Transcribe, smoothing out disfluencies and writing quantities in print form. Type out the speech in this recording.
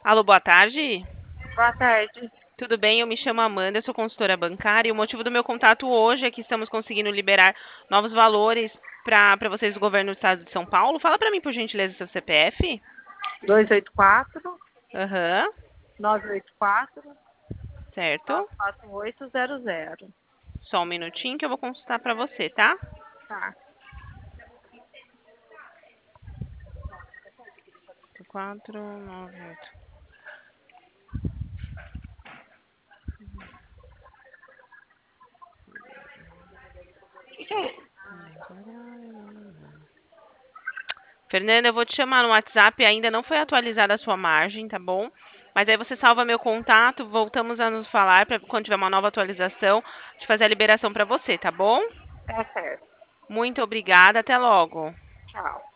Alô, boa tarde. Boa tarde. Tudo bem? Eu me chamo Amanda, eu sou consultora bancária e o motivo do meu contato hoje é que estamos conseguindo liberar novos valores para vocês do governo do estado de São Paulo. Fala para mim, por gentileza, seu CPF. 284 Aham, 984 certo. 94800. Só um minutinho que eu vou consultar para você, tá? Tá. 498. Que é? Fernanda, eu vou te chamar no WhatsApp, ainda não foi atualizada a sua margem, tá bom? Mas aí você salva meu contato, voltamos a nos falar para quando tiver uma nova atualização, de fazer a liberação para você, tá bom? Tá certo. Muito obrigada, até logo. Tchau.